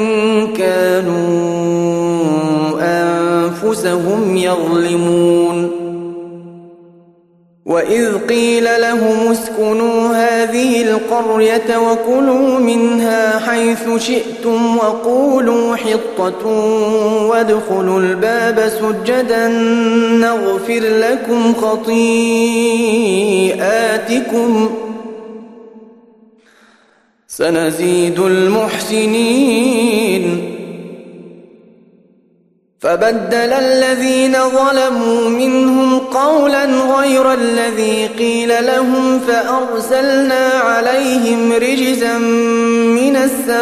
S1: كانوا أنفسهم يظلمون وإذ قيل لهم اسكنوا هذه القرية وكلوا منها حيث شئتم وقولوا حطة وادخلوا الباب سجدا نغفر لكم خطيئاتكم سنزيد المحسنين فبدل الذين ظلموا منهم قولا غير الذي قيل لهم فأرسلنا عليهم رجزا من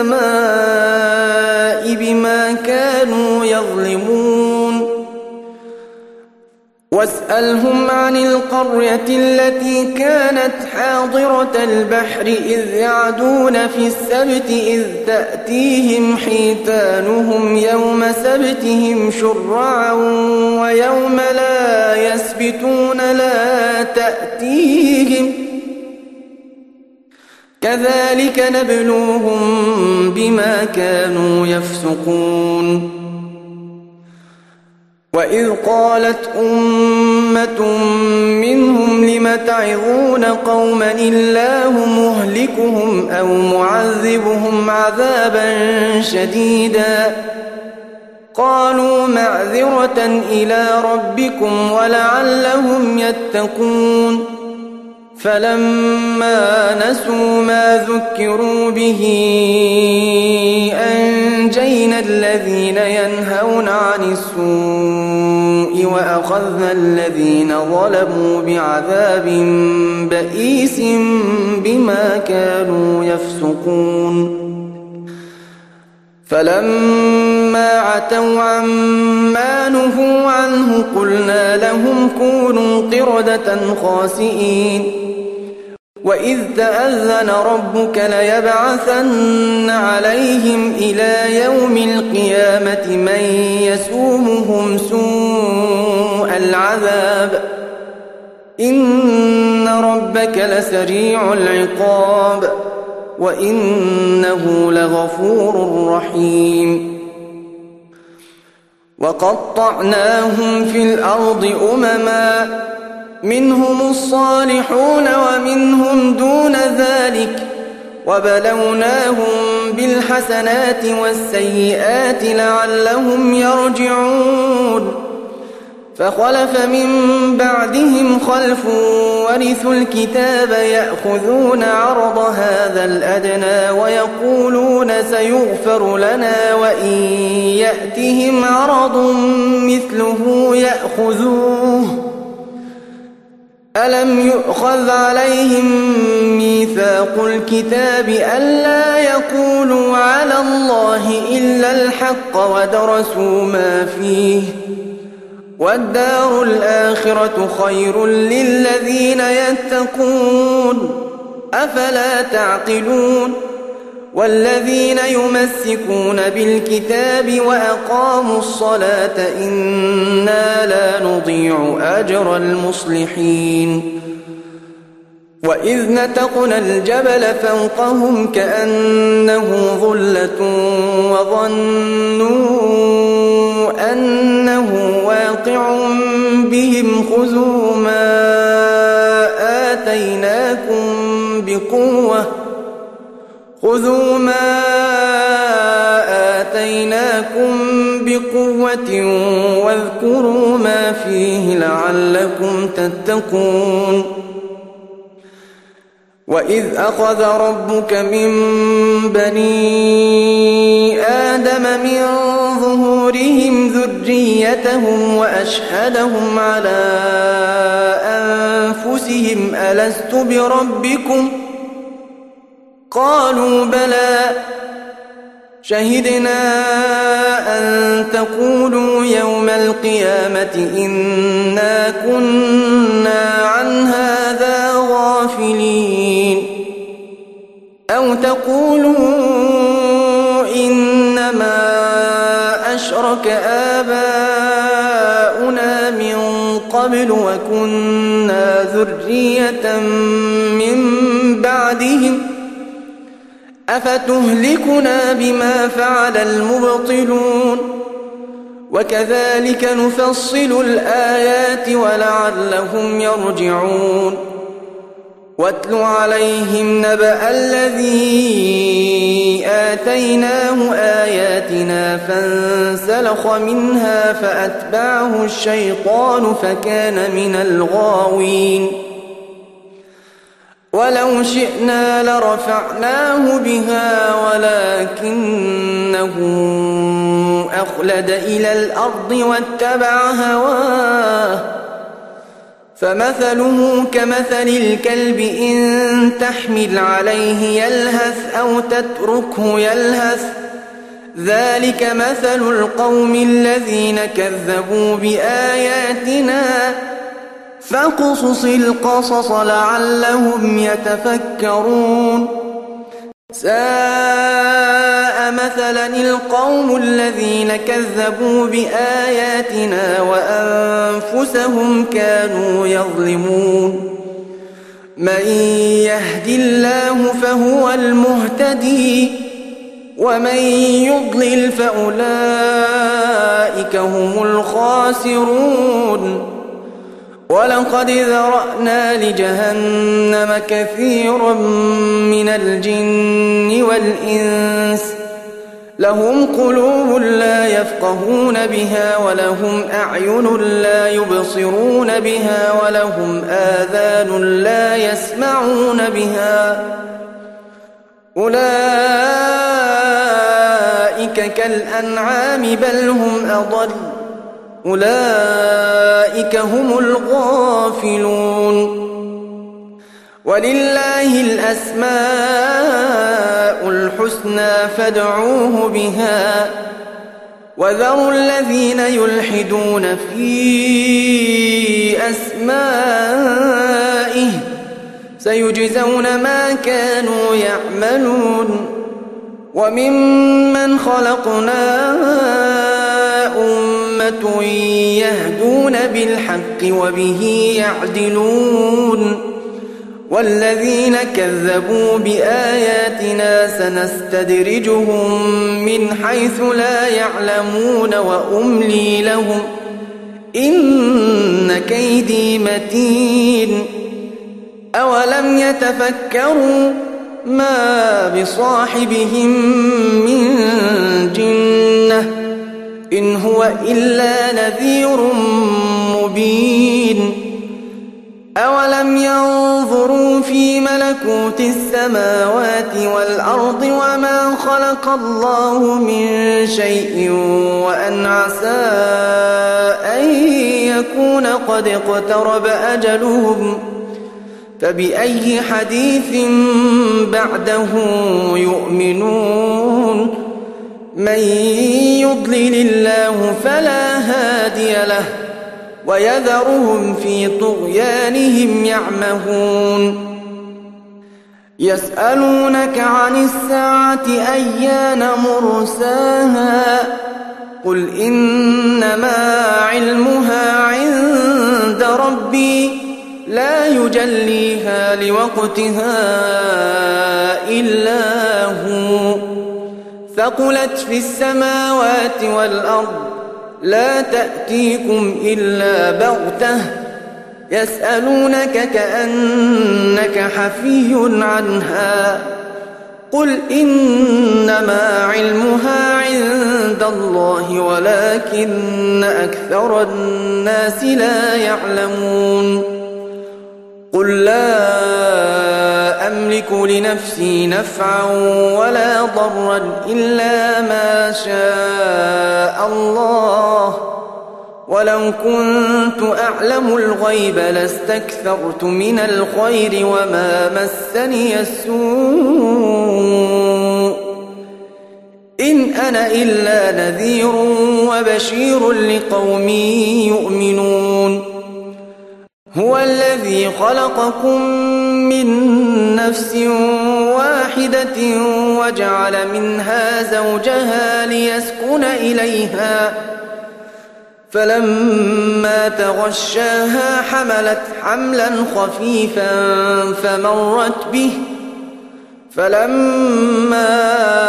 S1: السماء بما كانوا يظلمون واسألهم عن القرية التي كانت حاضرة البحر إذ يعدون في السبت إذ تأتيهم حيتانهم يوم سبتهم شرعا ويوم لا يسبتون لا تأتيهم كذلك نبلوهم بما كانوا يفسقون وإذ قالت أمة منهم لم تعظون قوما الله مهلكهم أو معذبهم عذابا شديدا قالوا معذرة إلى ربكم ولعلهم يتقون فلما نسوا ما ذكروا به أنجينا الذين ينهون عن السوء وأخذنا الذين ظلموا بعذاب بئيس بما كانوا يفسقون فلما عتوا عما نهوا عنه قلنا لهم كونوا قردة خاسئين وإذ تأذن ربك ليبعثن عليهم إلى يوم القيامة من يسومهم سوء العذاب إن ربك لسريع العقاب وإنه لغفور رحيم وقطعناهم في الأرض أمما منهم الصالحون ومنهم دون ذلك وبلوناهم بالحسنات والسيئات لعلهم يرجعون فخلف من بعدهم خلف ورثوا الكتاب يأخذون عرض هذا الأدنى ويقولون سيغفر لنا وإن يأتهم عرض مثله يأخذوه ألم يؤخذ عليهم ميثاق الكتاب ألا يقولوا على الله إلا الحق ودرسوا ما فيه والدار الآخرة خير للذين يتقون أفلا تعقلون والذين يمسكون بالكتاب وأقاموا الصلاة إنا لا نضيع أجر المصلحين وإذ نتقنا الجبل فوقهم كأنه ظلة وظنوا أنه واقع بهم خذوا ما آتيناكم بقوة واذكروا ما فيه لعلكم تتقون وإذ أخذ ربك من بني آدم من ظهورهم ذريتهم وأشهدهم على أنفسهم ألست بربكم قالوا بلى شهدنا أن تقولوا يوم القيامة إنا كنا عن هذا غافلين أو تقولوا إنما أشرك آباؤنا من قبل وكنا ذرية من بعدهم أفتهلكنا بما فعل المبطلون وكذلك نفصل الآيات ولعلهم يرجعون واتل عليهم نبأ الذي آتيناه آياتنا فانسلخ منها فأتبعه الشيطان فكان من الغاوين ولو شئنا لرفعناه بها ولكنه أخلد إلى الأرض واتبع هواه فمثله كمثل الكلب إن تحمل عليه يلهث أو تتركه يلهث ذلك مثل القوم الذين كذبوا بآياتنا فاقصص القصص لعلهم يتفكرون ساء مثلا القوم الذين كذبوا بآياتنا وأنفسهم كانوا يظلمون من يهد الله فهو المهتدي ومن يضلل فأولئك هم الخاسرون ولقد ذرأنا لجهنم كثيرا من الجن والإنس لهم قلوب لا يفقهون بها ولهم أعين لا يبصرون بها ولهم آذان لا يسمعون بها أولئك كالأنعام بل هم أضل أولئك هم الغافلون ولله الأسماء الحسنى فادعوه بها وذروا الذين يلحدون في أسمائه سيجزون ما كانوا يعملون وممن خلقنا أمة يهدون بالحق وبه يعدلون والذين كذبوا بآياتنا سنستدرجهم من حيث لا يعلمون وأملي لهم إن كيدي متين أولم يتفكروا ما بصاحبهم من جنة إن هو إلا نذير مبين أولم ينظروا في ملكوت السماوات والأرض وما خلق الله من شيء وأن عسى أن يكون قد اقترب أجلهم فبأي حديث بعده يؤمنون من يضلل الله فلا هادي له ويذرهم في طغيانهم يعمهون يسألونك عن الساعة أيان مرساها قل إنما علمها عند ربي لا يجليها لوقتها إلا هو ثقلت في السماوات والأرض لا تأتيكم إلا بغتة يسألونك كأنك حفي عنها قل إنما علمها عند الله ولكن أكثر الناس لا يعلمون قل لا أملك لنفسي نفعا ولا ضرا إلا ما شاء الله ولو كنت أعلم الغيب لاستكثرت من الخير وما مسني السوء إن أنا إلا نذير وبشير لقوم يؤمنون هو الذي خلقكم من نفس واحدة وجعل منها زوجها ليسكن إليها فلما تغشاها حملت حملا خفيفا فلما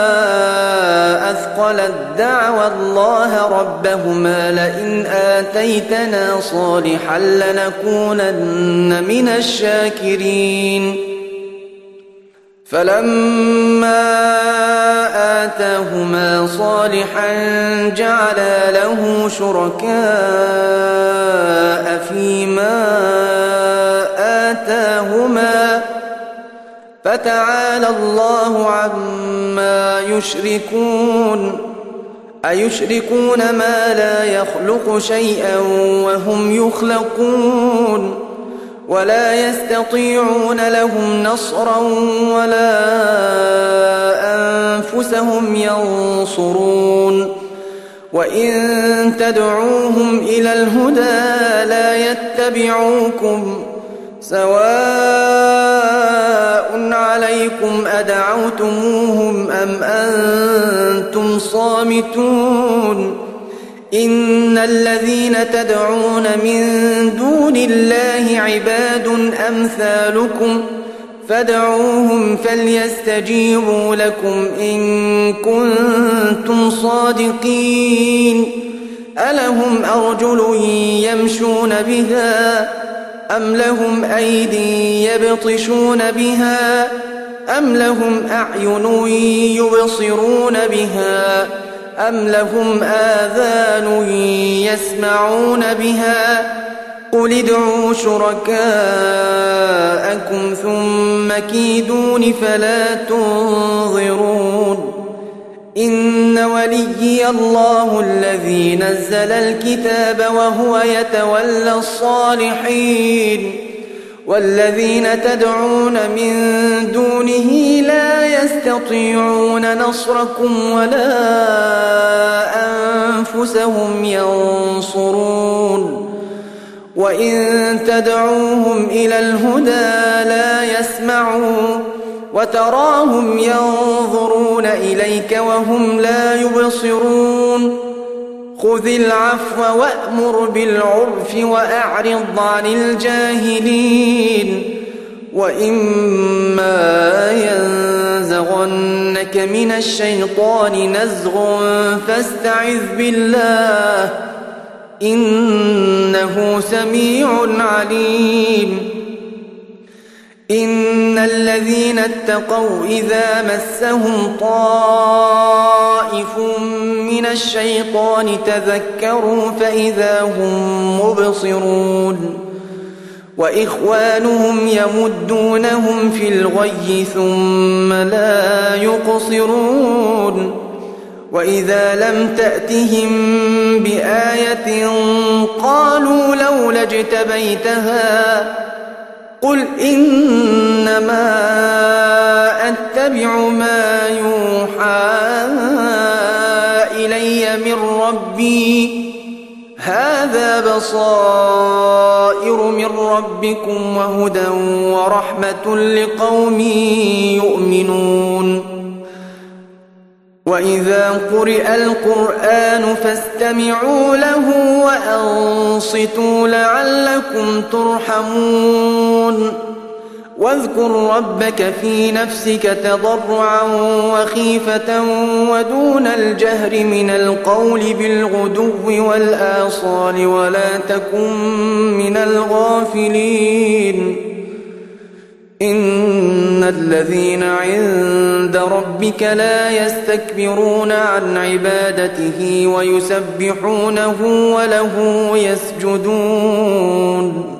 S1: أثقلت دعوا الله ربهما لئن آتيتنا صالحا لنكونن من الشاكرين فلما آتاهما صالحا جعلا له شركاء فيما آتاهما فتعالى الله عما يشركون أيشركون ما لا يخلق شيئا وهم يخلقون ولا يستطيعون لهم نصرا ولا أنفسهم ينصرون وإن تدعوهم إلى الهدى لا يتبعوكم سواء عليكم أدعوتموهم أم أنتم صامتون إن الذين تدعون من دون الله عباد أمثالكم فادعوهم فليستجيبوا لكم إن كنتم صادقين ألهم أرجل يمشون بها أم لهم أيدي يبطشون بها أم لهم أعين يبصرون بها أم لهم آذان يسمعون بها قل ادعوا شركاءكم ثم كيدون فلا تنظرون إن وليي الله الذي نزل الكتاب وهو يتولى الصالحين والذين تدعون من دونه لا يستطيعون نصركم ولا أنفسهم ينصرون وإن تدعوهم إلى الهدى لا يسمعون وتراهم ينظرون إليك وهم لا يبصرون خذ العفو وأمر بالعرف وأعرض عن الجاهلين وإما ينزغنك من الشيطان نزغ فاستعذ بالله إنه سميع عليم إن الذين اتقوا إذا مسهم طائف من الشيطان تذكروا فإذا هم مبصرون وإخوانهم يمدونهم في الغي ثم لا يقصرون وإذا لم تأتهم بآية قالوا لولا اجتبيتها قل إنما أتبع ما يوحى إلي من ربي هذا بصائر من ربكم وهدى ورحمة لقوم يؤمنون وإذا قرئ القرآن فاستمعوا له وأنصتوا لعلكم ترحمون واذكر ربك في نفسك تضرعا وخيفة ودون الجهر من القول بالغدو والآصال ولا تكن من الغافلين إن الذين عند ربك لا يستكبرون عن عبادته ويسبحونه وله يسجدون